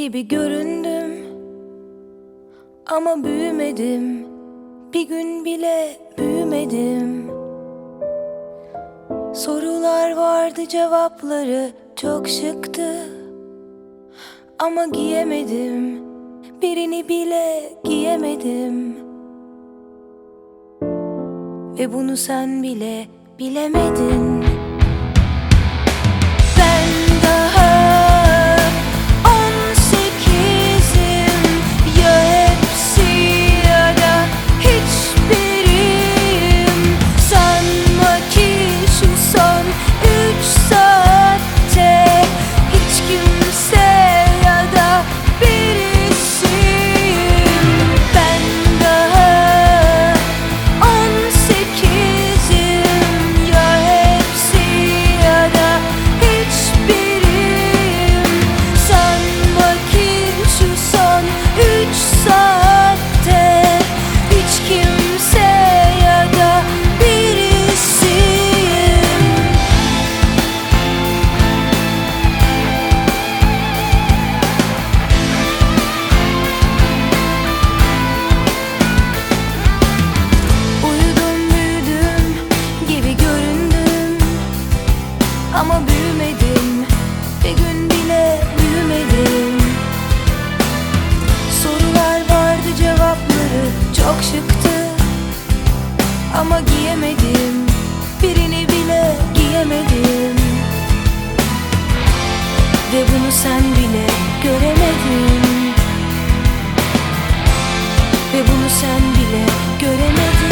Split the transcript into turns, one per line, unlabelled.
gibi göründüm ama büyümedim, bir gün bile büyümedim. Sorular vardı, cevapları çok şıktı ama giyemedim, birini bile giyemedim. Ve bunu sen bile bilemedin. Ben daha 18'im, ya hepsi ya da hiçbirim. Sanma ki şu son 3 saatte hiç kimse ya da birisiyim. Ben daha 18'im, ya hepsi ya da hiçbirim. Sanma ki şu son 3 saatte hiç kimse ya da birisiyim. Uyudum, büyüdüm gibi göründüm ama büyümedim, bir gün bile büyümedim. Sorular vardı, cevapları çok şıktı ama giyemedim, birini bile giyemedim. Ve bunu sen bile göremedin. Ve bunu sen bile göremedin.